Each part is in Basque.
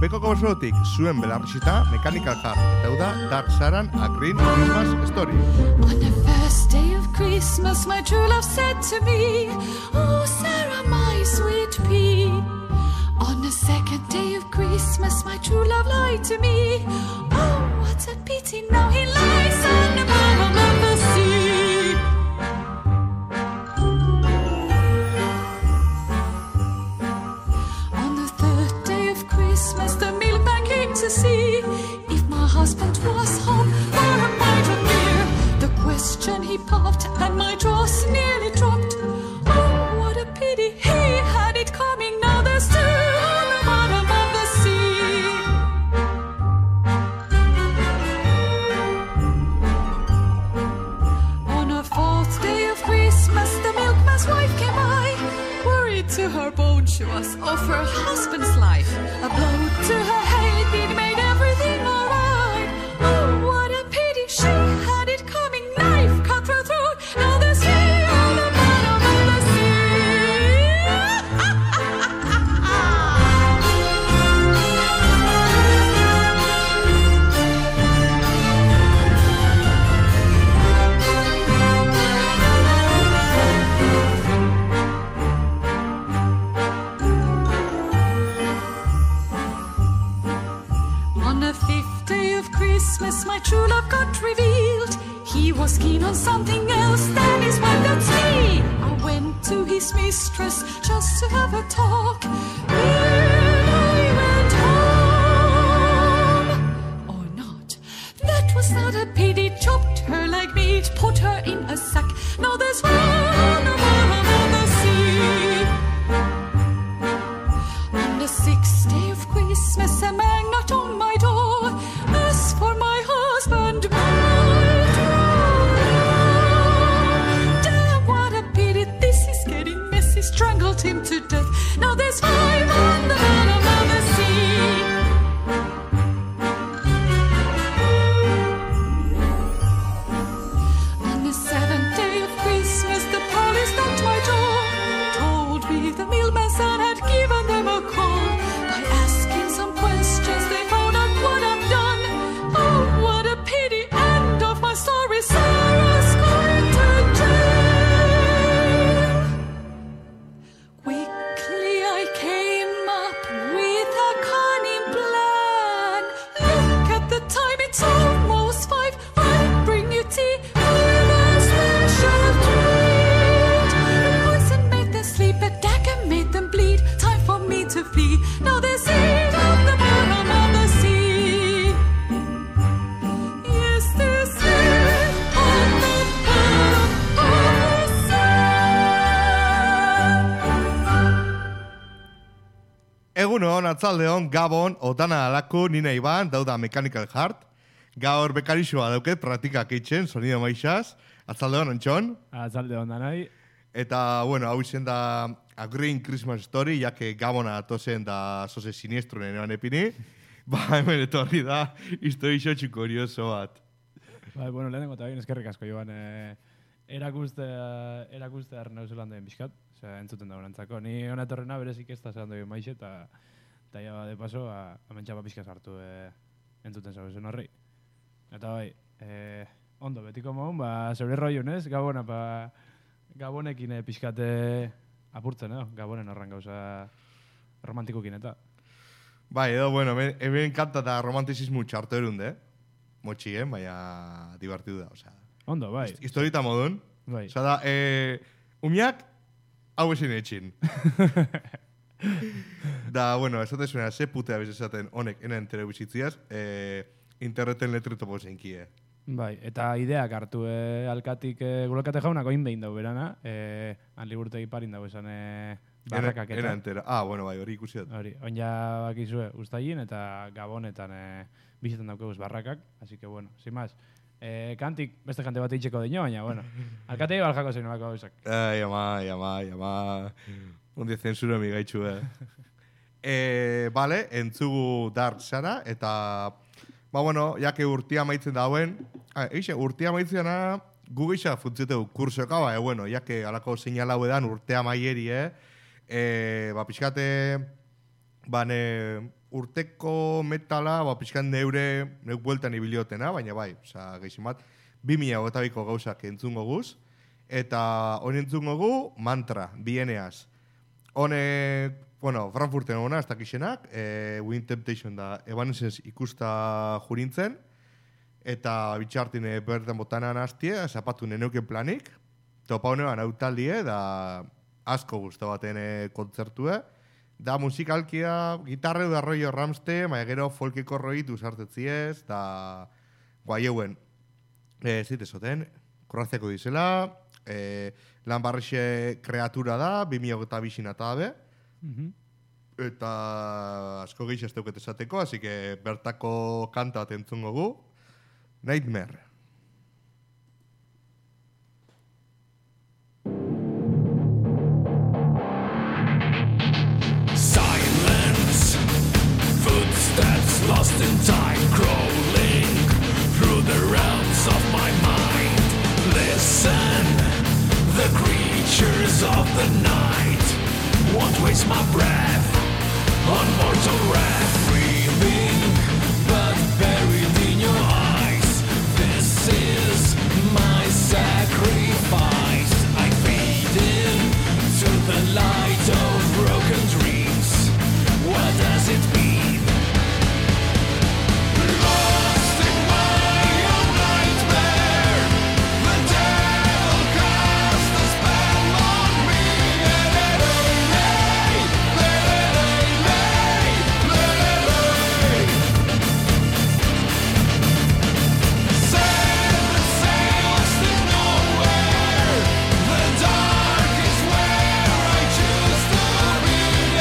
Beko gozotik zuen belarrizita Mechanical Heart. Eta hau da Dark Saran A Green Christmas Story. On the first day of Christmas, my true love said to me, "Oh, Sarah, my sweet pea." On the second day of Christmas, my true love lied to me. Oh, what a pity, now he lies on the bottom of the sea. On the third day of Christmas, the milkman came to see if my husband was home for a bite of beer. The question he popped and my jaws nearly dropped. Oh, what a pity, he had it coming, now there's two on the bottom of the sea. On a fourth day of Christmas, the milkman's wife came by. Worried to her bone, she was of her husband's life. A blow to her head, it made everything alright. Oh, what a pity, she had it coming, knife cut her throat. Now there's he on the bottom of the On the fifth day of Christmas, my true love got revealed. He was keen on something else than his wife, that's me. I went to his mistress just to have a talk. Then I went home. Or not. That was not a pity. Chopped her like meat, put her in a sack. Now there's one on the bottom of the sea. On the sixth day of Christmas, a man knocked on my door. As for my husband, my damn, what a pity, this is getting messy. Strangled him to death. Now there's five on the bottom of the sea. On the seventh day of Christmas, the police knocked my door. Told me the milkman's son had given them a call. By asking some questions, they found out what I've done. Oh, what a pity, end of my story. Sarah's going to jail. Quickly I came up with a cunning plan. Look at the time, it's almost 5. I'll bring you tea with a special treat. Poison made them sleep, a dagger made them bleed. Time for me to flee. Now there's it on the bottom of the sea. Yes, there's it on the bottom of the sea. Egunon, atzaldeon, Gabon, Otana Alako, Nina Iban, dauda Mechanical Heart. Gaur bekarixoa dauket, praktikak eitzen, sonido maixaz. Atzaldeon, Antxon. Atzalde onda nahi. Eta, bueno, hau izen da A Green Christmas Story, jake Gabona atozen da zoze siniestro nenean epini. Ba, hemen etorri da, histori xotxu kurioso bat. Bai, bueno, lehenengo eta bain eskerrik asko joan erakuste arnau zelan den bizkat. Osea, entzuten da horantzako. Ni hona etorrena berezik ez da zelan den maixe eta ja, de paso, amentxapa pixka sartu entzuten zabezen horri. Eta bai, ondo, betiko mohun, zeure roiun ez, Gabona, Gabonekin pixkate apurtzen, Gabonen horren gauza romantikokin eta. Bai, edo, bueno, hemen kanta eta romantizismu txarto erunde, motxien, baina divertidu da, osea. Ondo, bai. Historita modun. Bai. Osea da, umiak, hau ezin etxin. Da, bueno, esaten zuena, ze putea bez esaten honek enen telebizitziaz, interneten letretopo zenkie. Bai, eta ideak hartu alkatik, gulakate jaunak oin behin dau berana, han liburtegi parin dago esan barrakak eta. Era entera. Bueno, bai, hori ikusi dut. Hori, oin ja bakizue ustailin eta Gabonetan bizitan daukeguz barrakak, así que bueno, sin más. Kantik beste kante bat itxeko dino, baina, bueno, alkatei baljako zein olako gauzak. Ama. Ondi zensura migaitxu, Vale, entzugu Dark Sara, eta, bueno, jake urtia maitzen dauen, urtia maitzena gu geixa funtzeteu kursoka, bueno, jake alako seinala edan urtea maieri, pixkate, urteko metala, pixkan neuk bueltan ibiliotena, baina bai, gehizin bat, 2022ko gauzak entzungo guz, eta hori entzungo gu, Mantra, Bieneaz. Honek, Frankfurten hona, ez dakixenak, Wind Temptation da, Evanescence ikusta jurintzen, eta bitxartin bertan botanan hastie, zapatu neneuken planik, topa honean autaldie, da asko guztu baten kontzertue, da musikalkia, gitarre da rollo Ramste, maia gero folkiko roitu sartetziez, da guaieuen, zitezoten, Kroaziako dizela, lan barrixe kreatura da, 2022 eta dabe, eta asko gehiago ez deuket esateko, así que bertako kanta bat entzungo gu, Nightmare. Silence, footsteps lost in time, crawling through the realms of my mind. Listen, the creatures of the night won't waste my breath on mortal wrath. Breathing, but buried in your eyes. This is my sacrifice. I fade into the light of broken dreams. What does it mean? Lost in my own nightmare, the devil cast a spell on me. Set the sails to nowhere. The dark is where I choose to be.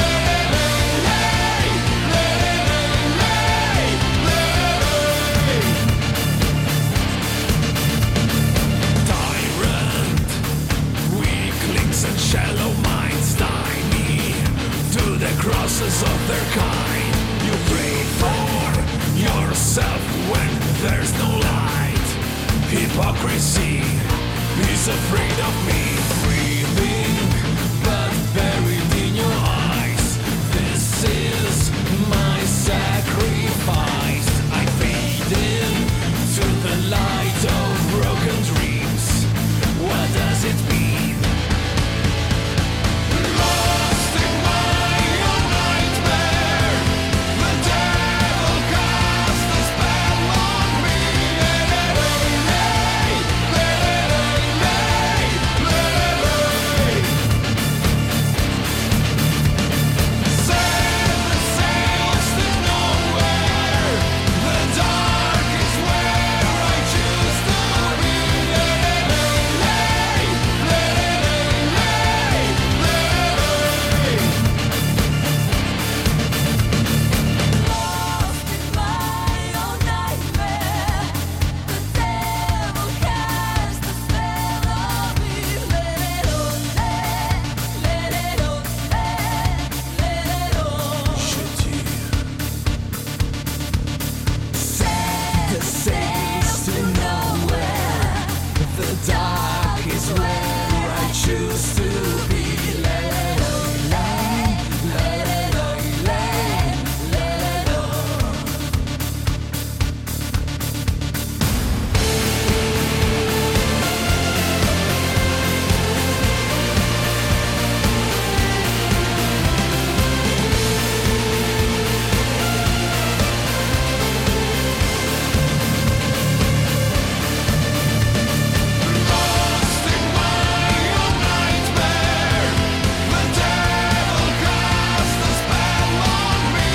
Tyrant, weaklings and shallow minds tie me to the crosses of their kind. You pray for yourself when there's no light. Hypocrisy is afraid of me. Breathing, but buried in your eyes. This is my sacrifice. I fade into the light of broken dreams. What does it mean? Lost in my own nightmare, the devil cast a spell on me. Set the sails to nowhere. The dark is where I choose to be. Lost in my own nightmare, the devil cast a spell on me. Let it on, let it on, let it on. Set the sails to nowhere. The dark is where I choose to be. Let it on, let it on, let it on. Lost in my own nightmare, the devil cast a spell on me.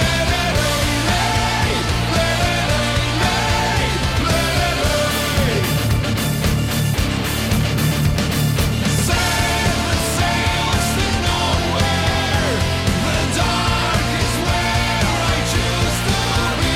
Set the sails to nowhere. The dark is where I choose to be.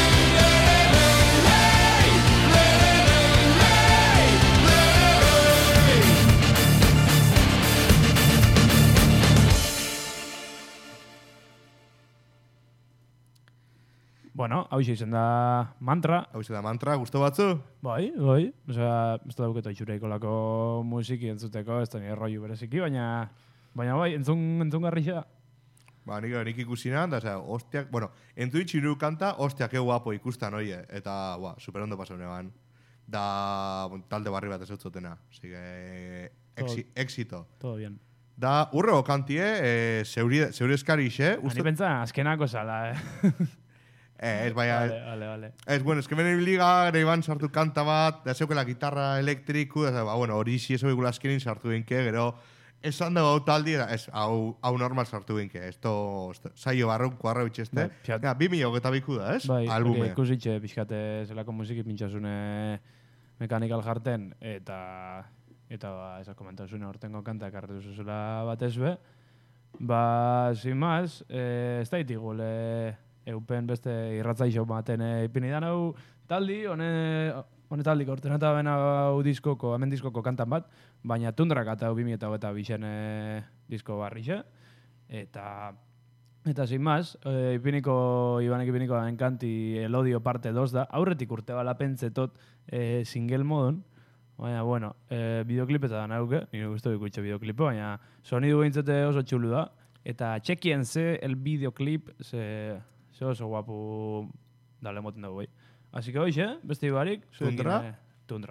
Bueno, hau izen da Mantra. Hau da Mantra, gustu batzu? Bai. Osea, ez da dauketo itxureiko lako musiki entzuteko, ez da nire rollo bereziki, baina bai, entzun garrixa da. nik ikusinan, da, hostiak, bueno, entu itxiru kanta, hostiak guapo ikustan, oie, eta, superondo pasau neban. Da, talde barri bat ez utzotena. Así que, éxito. Todo bien. Da, urrego kantie, zeure eskarixe. Ni pentsa, azkenako zala, Ez, baina... Vale. Ez, bueno, ez que bene liga, iban sartu kanta bat, da zeukela gitarra elektriku, bueno, hori si eso egula azkenin sartu binke, gero, esan dago hau taldi, ez, hau normal sartu binke, esto, saio barrun, kuarra bitxeste. 2022 da, ez? Bai, albume. Ikusitxe, pixkate zelako musiki pintxasune mekanikal jarten, eta esako komentasune hortengo kanta ekarretu zuzela batez be. Sin más, ez da itigu, eupen beste irratzaixo baten ipini dan hau taldi, hone taldik orten eta ben hau diskoko, hemen diskoko kantan bat, baina Tundrak eta hau 2022 disko barrixe, eta sin más, Ibanek ipiniko enkanti Elodio parte 2 da, aurretik urte bala pentsetot single modun, baina, bueno, bideoklipetan hauke, nire guztu ikutxe bideoklipe, baina sonidu behintzete oso txulu da, eta txekienze el bideoclip se oso guapu dale moten dugu, bai. Así que hoxe, beste ibarik, Tundra.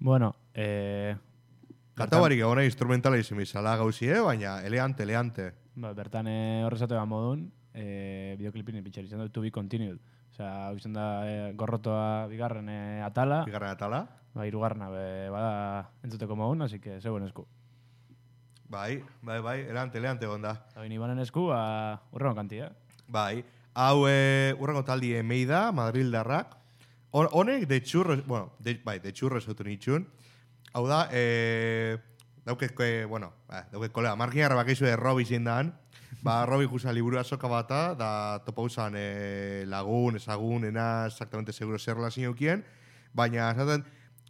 Bueno, Kanta barik egona instrumentala izan bizala gauzie, baina eleante. Bertan horrezatu egan modun, bideoklipin pitxer izan dut to be continued. Osea, izan da gorrotoa bigarren atala. Bigarren atala. Hirugarrena bada entzuteko modun, así que zeuen esku. Bai, eleante gonda. Hain ibanen esku, urrengo kantia. Bai, hau urrengo taldi Meida, Madrildarrak. Honek de churros, bueno, de churros auto nitxun. Hau da, dauke kolega, markin garra bakeizu Robi zindan. Robi jusa liburu azoka bata, da topauzan lagun, ezagun, ena exactamente seguro zer relazio eukien. Baina, esaten,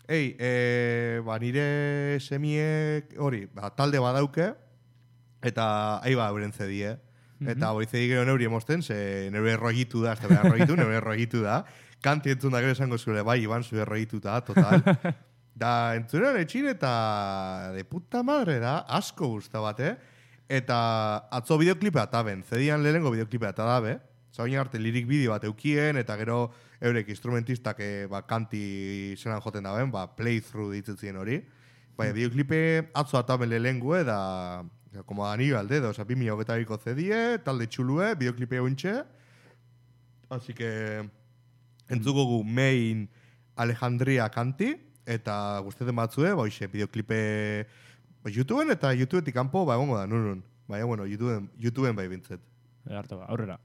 nire semiek hori, talde badauke, eta euren zedi, Eta hori zedi gero neuri emosten, ze neure rogitu da, neure rogitu da. Kanti entzun da gero esango zure, bai, Iban zure rogitu da, total. Da, entzunean etxin eta de puta madre da, asko guzta bat, Eta atzo bideoklipea ataben, zedian lehenengo bideoklipea atabe, zain arte lirik bideo bat eukien, eta gero eurek instrumentistak kanti zelan joten daben, playthrough ditzutzen hori. Bideoklipe atzo ataben lehenengo, da, como anillo al dedo, 2022ko zedie, talde txulue, bideoklipe euntxe. Así que entzuko gu Main Alejandria kanti, eta guzteten batzue, hoxe, bideoklipe YouTubeen eta YouTubeetik kanpo, egongo da, nun. Baina, bueno, YouTubeen bai bintzet. Hartu, aurrera.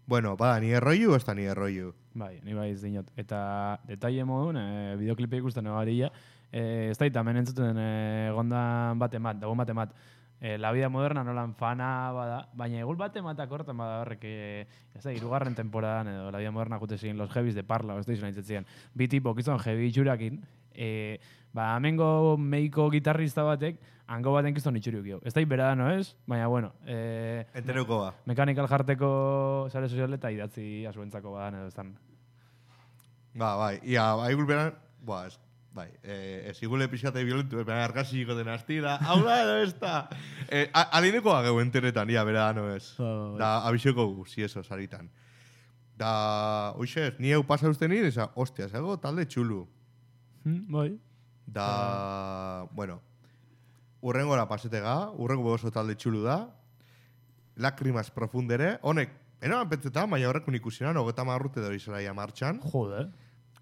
Bueno, bada, ni erroiu, ez da ni erroiu. Bai, ni bai ez dinot. Eta detaile modun, bideoklipe ikusten egaria, ez da hemen entzuten egondan dagoen bat emat, La Vida Moderna nolan fana bada, baina egul bat ematak horretan bada horrek, ez da, 3. temporadan edo La Vida Moderna jute ziren los heavies de Parla, ez da izan aintzetzen. Bi tipok izan heavy itxurakin, amengo meiko gitarrista batek, hango baten kizton itxuriuk jo. Ez da berada, no ez? Baina, bueno. Enteruko ba. Mekanikal jarteko sare sozial eta idatzi asuentzako badan edo eztan. Bai, ia, bai gulperan, bai, ez igule pixate violentu, baina argasiko den hastida, hau da edo ez da. Alineko ageu enteretan, ia, berada, no ez. Da, abixoko si eso, saritan. Da, oixez, ni hau pasa usten nire, esa, hostia, zago talde txulu. Bai. Da, bueno, urrengora pasetega, urrengo oso talde txulu da, Lacrimas Profundere, honek, enaban petzetan, baina horrekun ikusinan, 30 urte dori zelaia martxan. Jode.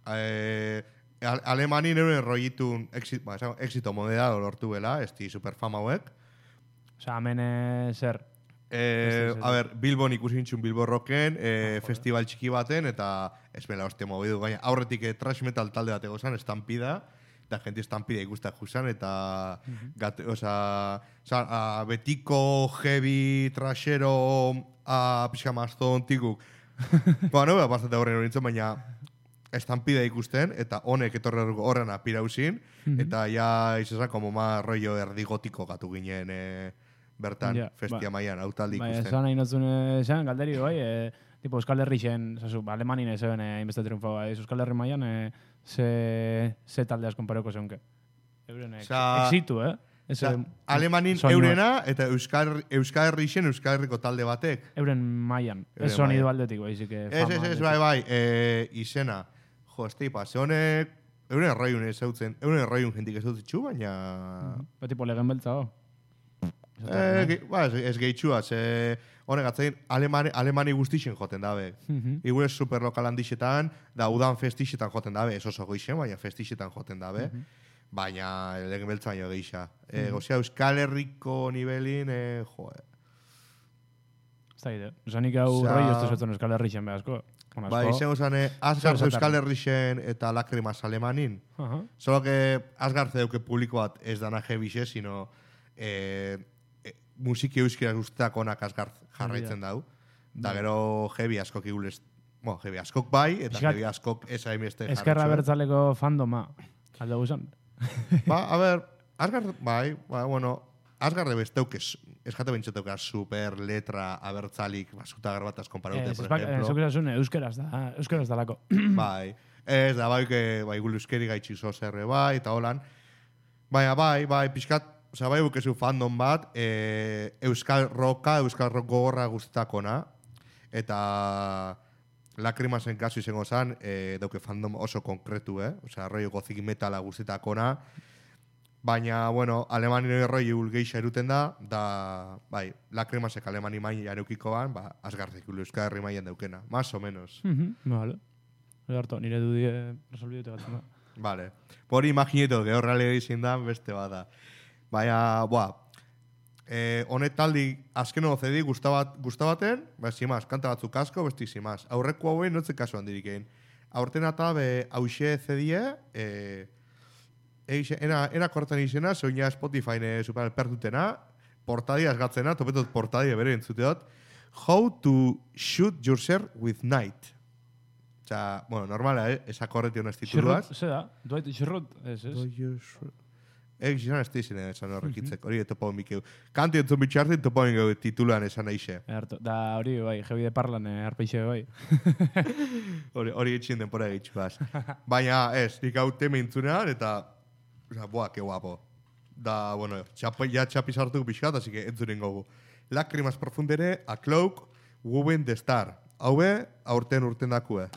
Alemanin euren rollitun exito modera lortu bela, esti superfama hauek. Osa, hemen zer? A ber, Bilbon ikusintxun Bilbo Rocken, festival txiki baten, eta ez bela oste mobidu, gaina aurretik trash metal talde bat egozan, estampida, eta gente estampida ikustak juzan, eta betiko, heavy, trashero, pixka mastodontikuk. Bueno, bastante horren horintzen, baina estampida ikusten, eta honek etorre horren apirauzin, eta ja izazan como más rollo erdigotiko gatu ginen bertan, festia maian, autaldi ikusten. Esan nahi notzun, esan, galderi, bai, tipo Euskal Herrixen, Alemanin zeben inbeste triunfa, Euskal Herri maian, ze talde askon pareko zeunke. Euren exitu, Alemanin eurena, eta Euskal Herrixen Euskal Herriko talde batek. Euren maian, ez sonido aldetik, baizik. Ez, bai, izena. Jo, ez teipa, ze honek, euren erroiun ez zautzen, euren erroiun jentik ez zautitxu, baina... Tipo legen beltza, Ez gehitxua, ze honek atzain Alemani guztixen joten dabe. Igure superlokal handixetan, da udan festixetan joten dabe, ez oso goixen, baina festixetan joten dabe. Baina legen beltza baino geisha. Gozia, Euskal Herriko nivelin, joe. Ez da ide. Zanik hau roi ez tezotzen Euskal Herrixen behazko. Bai, izango zane, Asgarz Euskal Herrixen eta Lacrimas Alemanin. Solo que Asgarz eduke publiko bat ez dana jebixe, sino musiki euskira guztetak onak Asgarz jarraitzen dau. Da gero jebi askok igulez, bueno, jebi askok bai, eta jebi askok ez haimeste jarraitzen. Eskerra bertzaleko fandoma, alde guzan. A ver, Asgarz, bai, bueno, Asgarz besteuk eskate bentseteuk super letra abertzalik, basuta garbataz konparaute, por ejemplo. Zukizazun euskeraz dalako. Bai, ez da, bai, gule euskeri gaitxi zozerre, bai, eta holan. Baina, bai, pixkat, oza, bai bukezu fandom bat, Euskal Rock gogorra guztetakona, eta Lacrimasen kasu izango zan, dauke fandom oso konkretu, oza, rollo gozik metala guztetakona, baina, bueno, Alemanien rollo geixa eruten da, bai, Lacrimasek Alemani maia eukiko ban, Asgarzik Euskal Herri maian daukena, más o menos. Vale. Harto, nire dudie resolbidute gatzen da. Vale. Hori imagineto, gehor realia izin da, beste bada. Baina, honet taldi azken CD gustabaten, zimaz, kanta batzuk asko, besti zimaz. Aurreko hauen notzen kasuan dirikein. Aurten eta hause CD, ena kortan izena, zoina Spotify super pertutena, portadia esgatzena, topetot portadia bere entzuteot, How to Shoot Yourself with Night. Osa, bueno, normala, esa korreti honez tituluaz. Zer da? Dwight Schrute, ez? Izan ez tizien esan horrekitzek, hori topo mikeu. Kanti entzun bitxartin topo mikeu titulan esan eixe. Da hori, bai, jebi de parlan arpeixe, bai. Hori etxin denpora egitxuaz. Baina ez, nik hau teme intzunean, eta, que guapo. Da, bueno, txapiz hartuko pixkat, así que entzunen gogu. Lacrimas Profundere, A Cloak, Woven the Star. Haue, aurten urten dakue.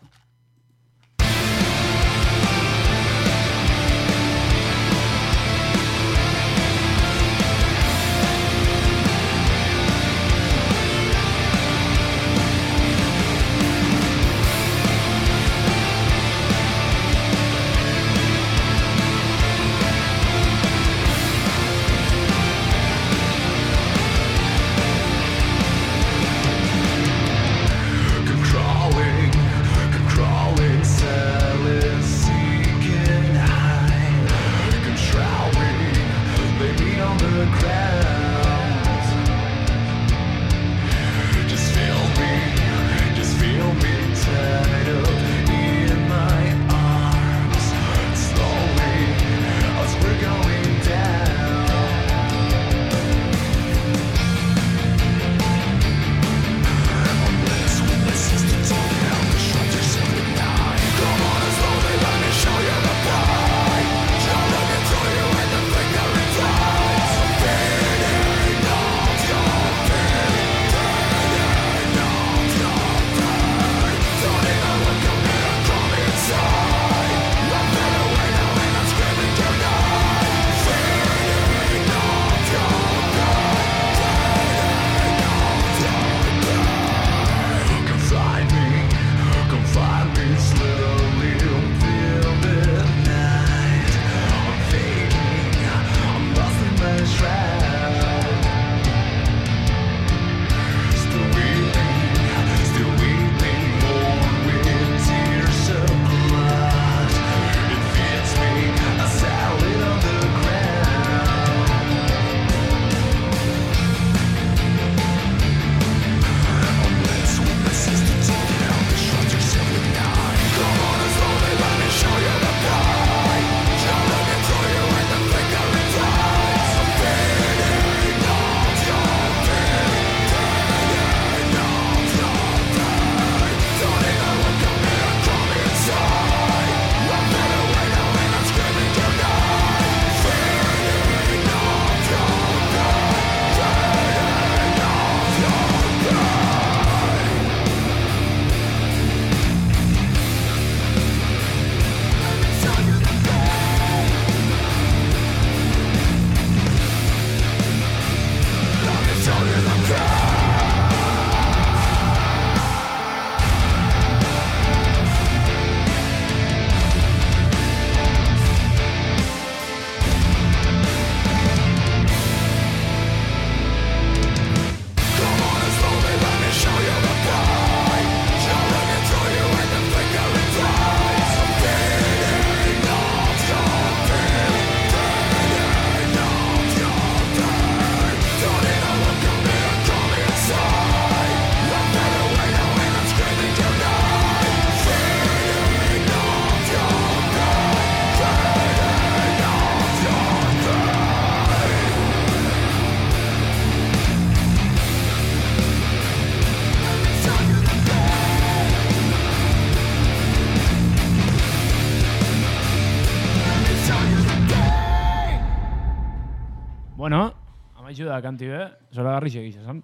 Amaitxu da kanti zola garri segiz, esan.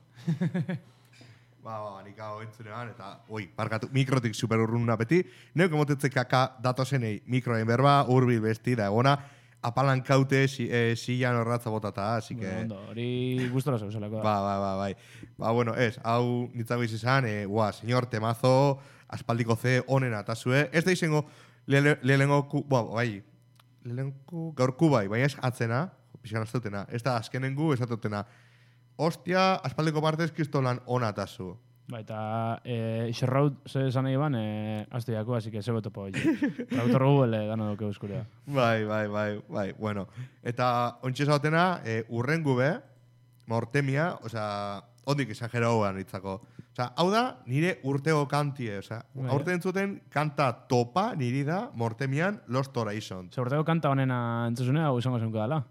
Nik hau entzunean, eta, barkatu, mikrotik super urruna beti, neuk emotetzek kaka datozenei mikroen berba, urbil besti da egona, apalankaute zilan horratza botata, así que... Ondo, hori gustora zauzelako da. Bai. Bueno, hau nitzago izan, señor temazo, aspaldiko ze onena atazue, ez da izango lehenengo, gaurku bai, baina ez atzena, pixkan azteutena, ez da azkenengu ez atutena. Ostia, aspaldiko partez kristolan ona atazu. Ba, eta xerraut ze esan nahi ban, azteiako, así que zebo topo hori. Rautor Google dana doke euskurea. Bai, bueno. Eta ontsi esatena, urrengu be, mortemia, osea, ondik exagerau nitzako. Osea, hau da, nire urtego kantie, osea, aurte entzuten kanta topa niri da, mortemian, Lost Horizon. Ze urtego kanta honena entzuzunea, hau izango zenko dala?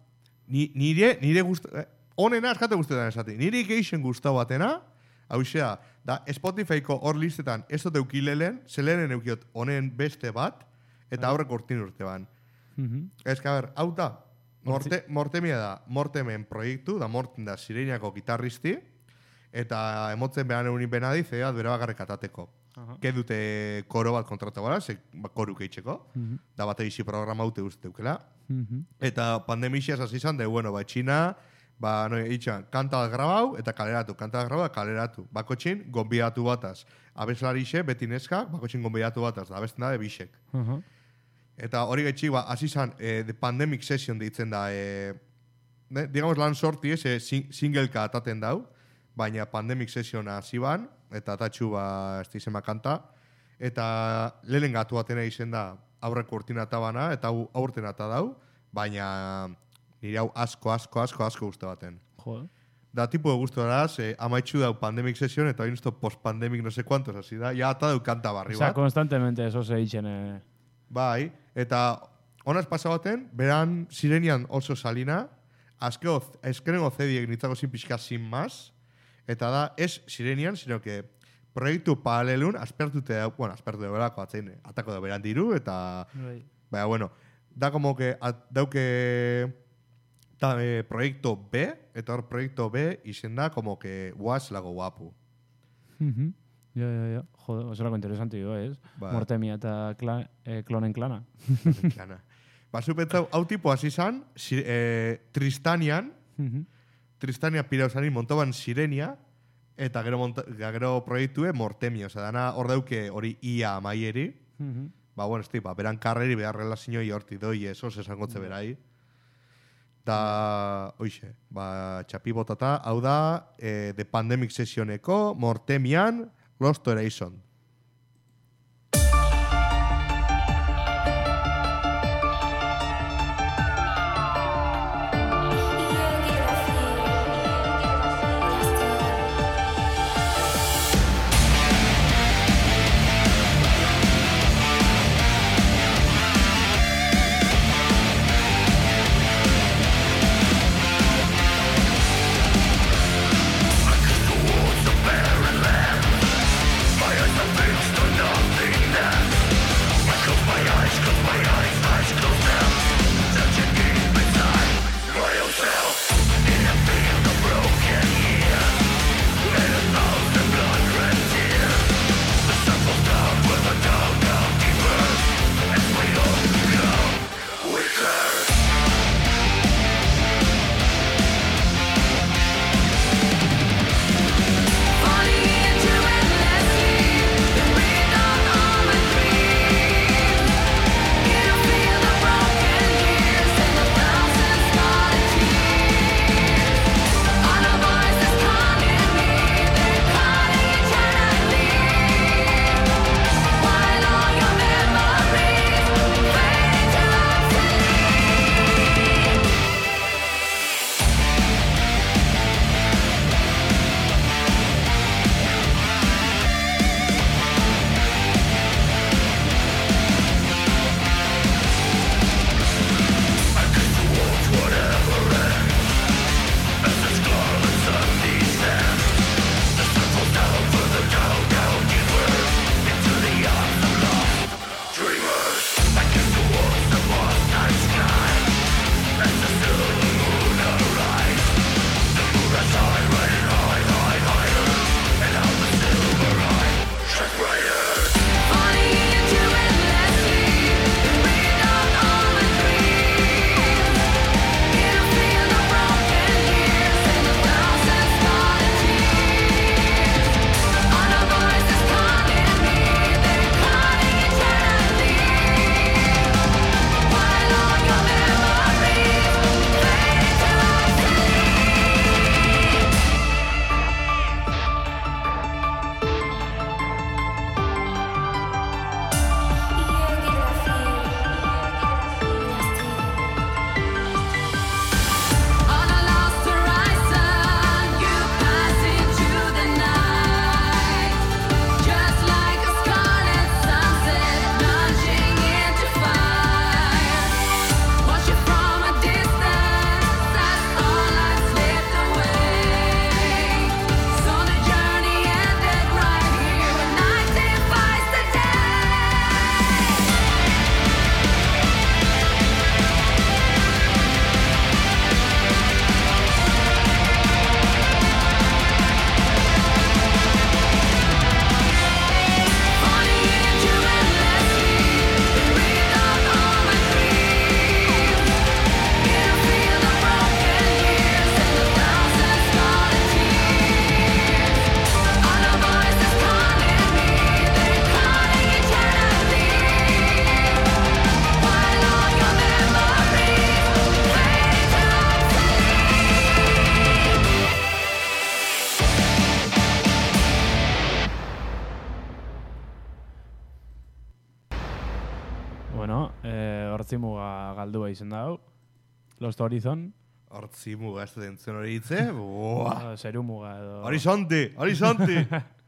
Nire guztu... Honena eskate guztetan esati. Niri geixen guztau batena, hau da Spotifyko hor listetan ez dut eukilelen, zelenen eukiot honen beste bat, eta aurrek urtin urte ban. Ez que, hau da, mortemia da, mortemen proiektu, da morten da Sireniako gitarristi, eta emotzen behan eunin benadiz, bere bagarrek atateko. Ke dute koro bat kontratu gara, koru keitzeko, da bat egisi programa haute uste eukela. Eta pandemixiaz hasi izan, Txina, kanta bat grabau eta kaleratu. Bakotxin, gonbidatu bataz. Abeslarixe, beti neska, bakotxin gonbidatu bataz, da abesten da de bisek. Eta hori gaitxik, hasi izan, The Pandemic Session ditzen da, digamos, lan sorti, singleka ataten dau, baina Pandemic Session hasi ban, eta atatxu, ez dizema kanta, eta lehen gatu batena izen da, aurreko urtin atabana, eta aurten atadau, baina... Nire hau asko uste baten. Joder. Da tipo de gusto daraz, amaitxu dau Pandemic Session, eta hain post-pandemic no sé cuantos, así da, ya ata dau kanta barri bat. Osa, konstantemente eso se ditzen. Bai, eta honaz pasa baten, beran Sirenian oso salina, azkenengo zediek nitzako sin pixka sin más, eta da, ez Sirenian, sino que proiektu paralelun, aspertute belako atzein, atako da beran diru, eta... Baina, bueno, da como que dauke... proiektu B, eta hor proiektu B izen da como que guaz lago guapu. Ja. Joder, oso interesante jo, ez? Mortemia eta klonen klana. Zupetzau, hau tipo hasi izan, Tristanian pirauzanin montoban Sirenia, eta gero proiektue Mortemia, oza, dana hor dauke hori ia amaieri, beran karreri behar relazioi horti doi eso, esangotze berai. Da, txapi botata, hau da, The Pandemic Sessioneko, Mortemian, Lost Horizon. Fires hortzimuga galdua izen da hau. Lost Horizon. Hortzimuga ez da entzun hori hitze. Zerumuga edo... Horizonti!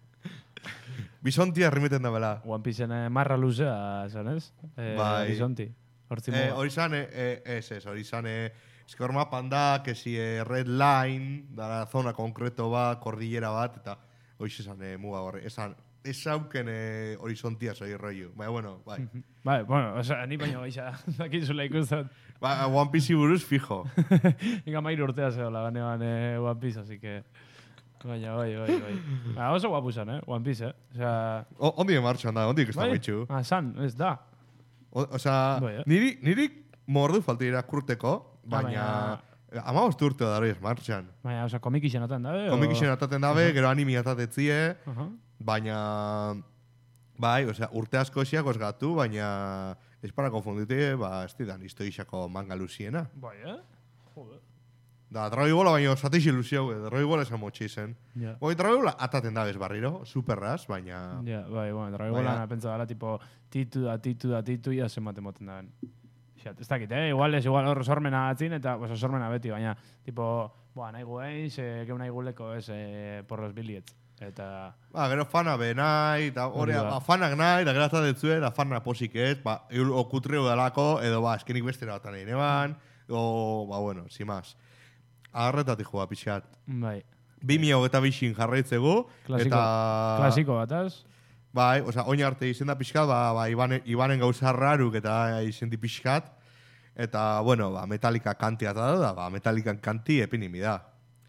Bisontia rimeten da bela. One Pieceen marra luzea, zanez? Bai. Horizonti. Hortzimuga. Hori zan, eskor mapan da, que si red line, da zona konkreto bat, kordillera bat, eta hori zan muga horre. Ez hauken horizontia zoi rollo. Baina, bueno, bai. Bai, bueno, osea, ni baino gaixa dakizula ikustat. Ba, One Piece buruz fijo. Inga mairu urtea zehola ganean One Piece, así que... Baina, bai. Ba, oso guapu zan, One Piece, Osea... Ondik martxan da, ondik ez da betxu. San, ez da. Osea, Bai, niri mordu falta irakurteko, baina... Ama urte da hori ez martxan. Baina, osea, komik izenotan dabe? Komik izenotaten dabe, gero animi atatetzie, baina... Bai, osea, urte asko esiak osgatu, baina... Ez para konfundite, ba, ez didan historiako manga luziena. Bai, Joder. Da, Dragon baina zateix ilusio, Dragon Ball esan motxe izen. Ja. Oi, Dragon Ball ataten da bez barriro, superraz, baina... Ja, bai, bueno, Dragon Ball pentsa dala, tipo, titu, ia zenbat emoten daben. Ez dakit, igual hor sormena atzin, eta, pues, sormena beti, baina, tipo, nahi guen, geu nahi guleko, por los billets. Eta... Ba, gero fana be nahi, eta hori, fanak nahi, da gero atatetzuen, da fana posiket, ba, okutreu dalako, edo, ba, eskenik bestera bat nahi neban, ba, bueno, si más. Agarretatik joa, pixat. Bai. 2022 jarraitzegu, eta... Klasiko bataz. Bai, osea, oin arte izen da pixkat, ba, Ibanen gauza raruk eta izen di pixkat, eta, bueno, ba, Metallica kantia da, ba, Metallica kanti epinimi da.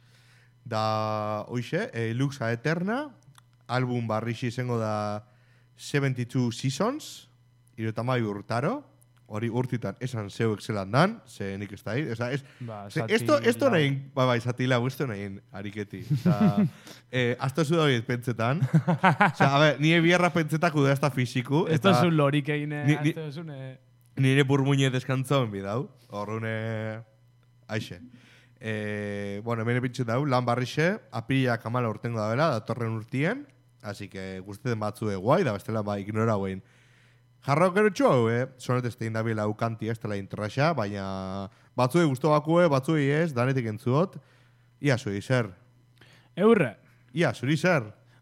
Da, hoxe, Luxa Eterna, album barrixi izango da 72 Seasons, 32 urtaro, hori urtitan esan zeu excelan dan, ze nik ez da hir. Esto nahin, bai, zatila, esto nahin ariketi. Azto zu da hori pentsetan. A ver, nire bierra pentsetako da ez da fiziku. Esto es un lorik egine, esto es un... Nire burmuñe deskantzauen bidau, horrune... Aixe. Bueno, hemen epintxet dau, lan barrixe, apila kamala urtengo da bela, datorren urtien, así que guzteten batzu guai, da bestela ba ignora guen. Jarrauk erotxu hau, sonet ez tein dabila ukanti ez dela intraxa, baina batzue guztu bakue, batzue ez, danetik entzuot. Ia zuri zer. Eurre. Ia zuri zer.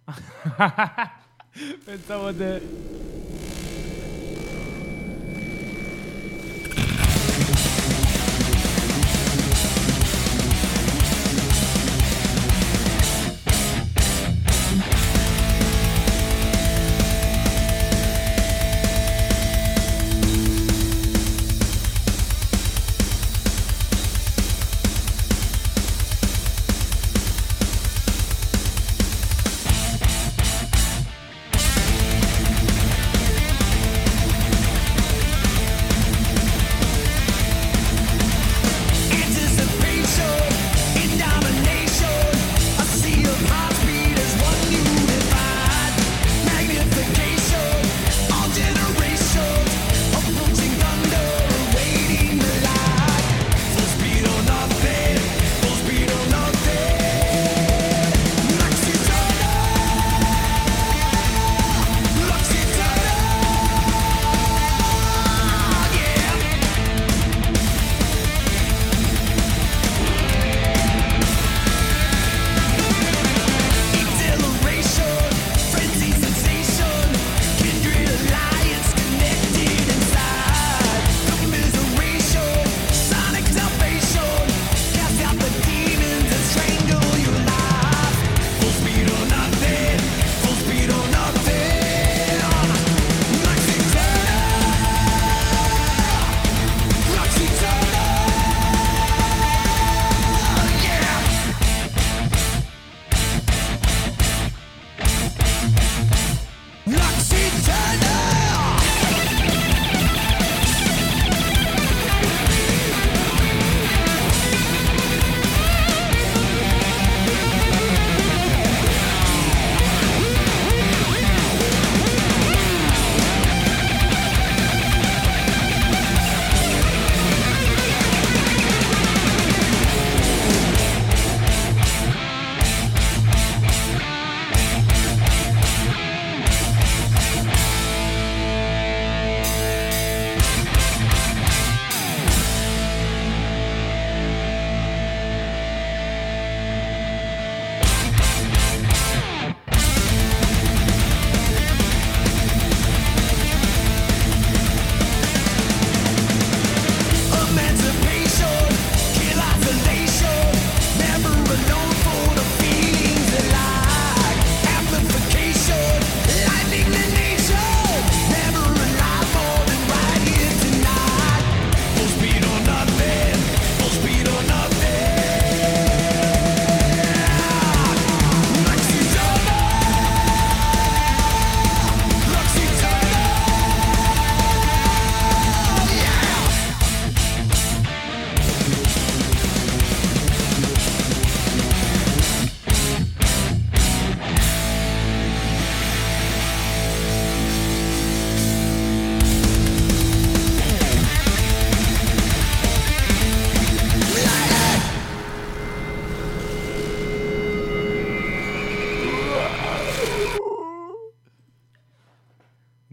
Pentsabote...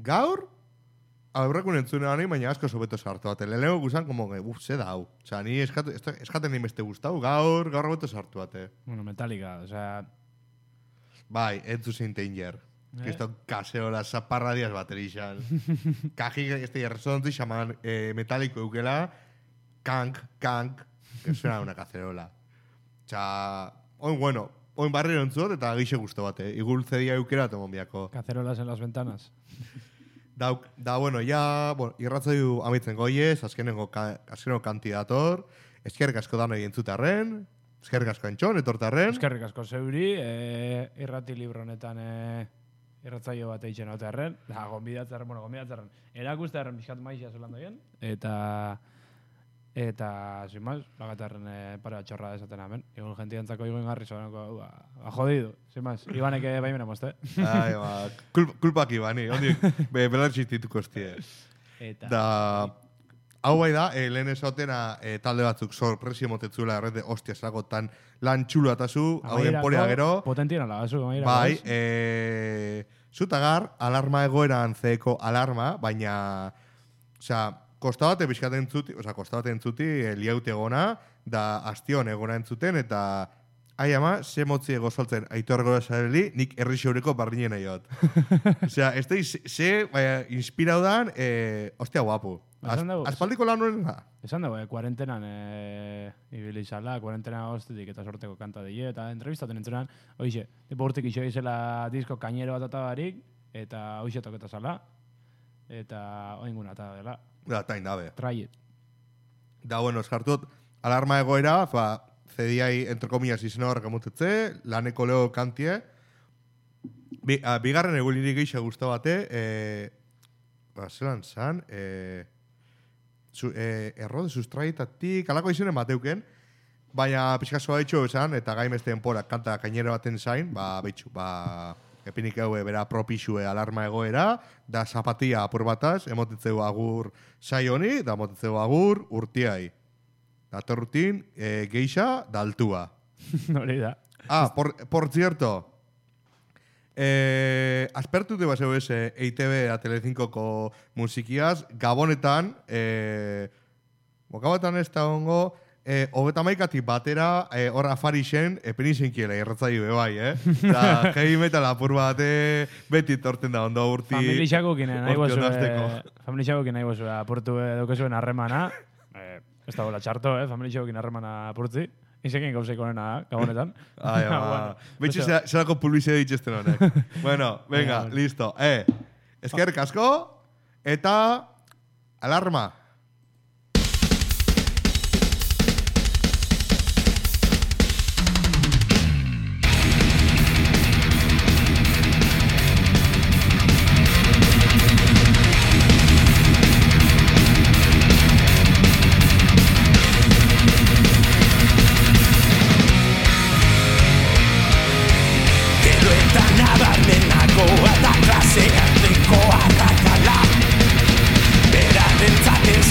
gaur, aurrekun entzune gani, baina asko sobeto sartu bate. Lehenengo guzan, como, ze da hau. Osa, ni eskaten nahi beste guztau, gaur beto sartu bate. Bueno, Metallica, o sea... Bai, entzu Danger. Que esto caseola, zaparra diaz baterixan. Kaji, resonancia xaman metálico eukela, kank, que suena una cacerola. Osa, oin bueno, oin barrero entzut, eta gixe guztu bate. Igul zedia eukela tomon biako. Cacerolas en las ventanas. Da, bueno, ya, bueno, irratzaiu amitzen goiez, azkenengo kantidator, eskerrik asko danoi entzutarren, eskerrik asko entxon, etortarren. Eskerrik asko zeuri, irrati libro honetan irratzaio bat eitzen otearren, gonbidatzarren, erakustearren pixkat maixia zelan doien, eta, sin más, lagatarren pare bat txorra desaten hemen. Egun gentientzako igoen garri zobenako, jodido, sin más, Ibaneke baimena mozte. Ai, kulpak Ibani, ondik, belar txistituko estie. Da, hau bai da, lehen esotena talde batzuk sorpresi motetzula errete, ostia, zelakotan lan txulo atazu, hau denporea gero. Potentien alagazu, amaira. Bai, zutagar, alarma egoeran zeeko alarma, baina, osea, kostabate bizkaten entzuti, liaute egona, da astion egona entzuten, eta ai ama, ze motzi ego soltzen Aitor Gorosabeli, nik errixaureko bardinen aiot. Osea, ez da, inspirau dan, ostia guapo. Aspaldiko lan nuen da? Esan dugu, kuarentenan ibili izala, kuarentena goztetik eta sorteko kanta dille, eta entrevistaten entzunan, oixe, tipo urtik iso izela disko kainero bat atabarik, eta oixe toketa zala, eta oinguna eta dela. Da, tain dabe. Try it. Da, bueno, eskartut, alarma egoera, zediai, entre comillas, izena horrek amutetze, laneko leo kantie, bigarren egulirik eixa guztu bate, zelan zan, errode sustraitatik, alako izunen bateuken, baina pixkazoa ditxo esan, eta gaimeste denpora kanta kainero baten zain, behitxu, epinik egue bera propixue alarma egoera, da zapatia apur bataz, emotetzeu agur sai honi, da emotetzeu agur urtiai. Da torrutin, geixa, da altua. Hori da. Por cierto, aspertute baseu ese EITB a Telecinco-ko musikiaz, Gabonetan, Gabonetan ez da hongo, hogeta batera, hor afarixen, penizinkiela irratzaio bai, Da, heavy metal apur bate, beti torten da ondo urti. Familixakokinen nahi bozu apurtu edukezuen harremana, ez da bola txarto, familixakokin harremana apurtzi. Izekin gauzeiko nena, Gabonetan. Ai, ama. Betxe zerako publizia ditxesten honek. Bueno, venga, listo. Eskerrik asko, eta alarma. Eta klase handikoa dakala, berarentzat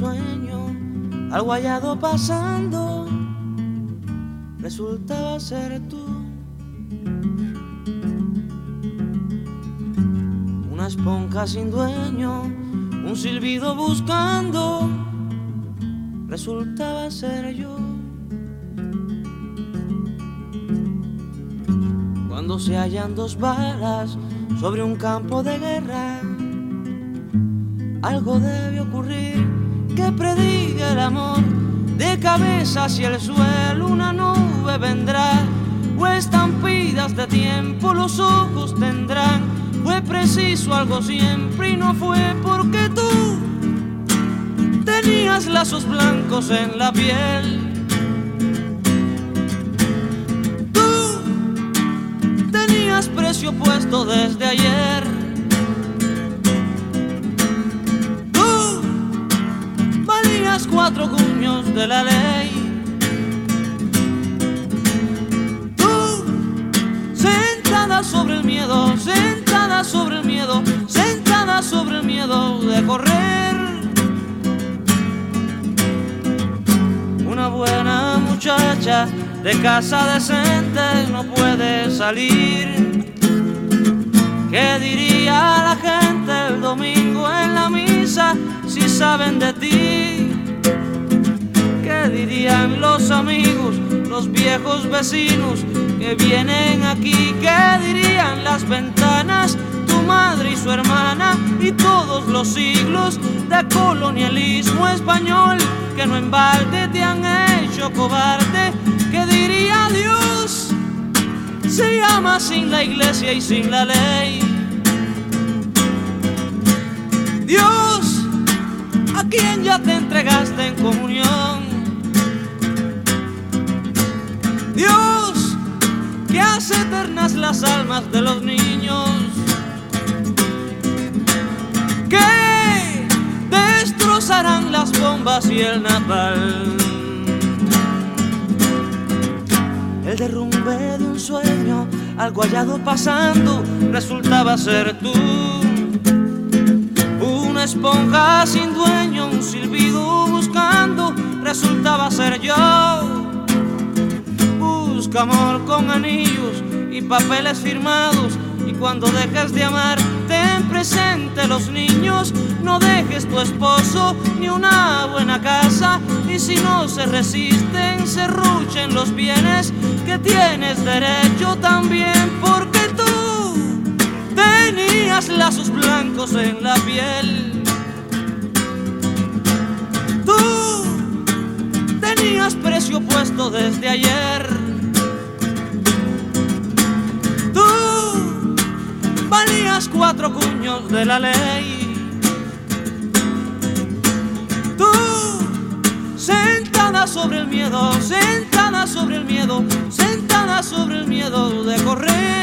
sueño, algo hallado pasando, resultaba ser tú. Una esponja sin dueño, un silbido buscando, resultaba ser yo. Cuando se hallan dos balas sobre un campo de guerra, algo debe ocurrir que prediga el amor. De cabeza hacia el suelo una nube vendrá, o estampidas de tiempo los ojos tendrán. Fue preciso algo siempre y no fue porque tú tenías lazos blancos en la piel. Precio puesto desde ayer. Tú valías 4 cuños de la ley. Tú sentada sobre el miedo, sentada sobre el miedo, sentada sobre el miedo de correr. Una buena muchacha de casa decente no puede salir. ¿Qué diría la gente el domingo en la misa si saben de ti? ¿Qué dirían los amigos, los viejos vecinos que vienen aquí? ¿Qué dirían las ventanas, tu madre y su hermana y todos los siglos de colonialismo español que no en balde te han hecho cobarde? ¿Qué diría Dios? Se ama sin la iglesia y sin la ley. Dios, a quien ya te entregaste en comunión. Dios, que hace eternas las almas de los niños. Que destrozarán las bombas y el napalm. El derrumbe de un sueño, algo hallado pasando, resultaba ser tú. Una esponja sin dueño, un silbido buscando, resultaba ser yo. Busca amor con anillos y papeles firmados, y cuando dejes de amar, ten presente los niños. No dejes tu esposo ni una buena casa, y si no se resisten, serruchen los bienes que tienes derecho también, porque tú tenías lazos blancos en la piel. Tú tenías precio puesto desde ayer. Tú valías 4 cuños de la ley. Tú sentada sobre el miedo, sentada sobre el miedo, sentada sobre el miedo de correr.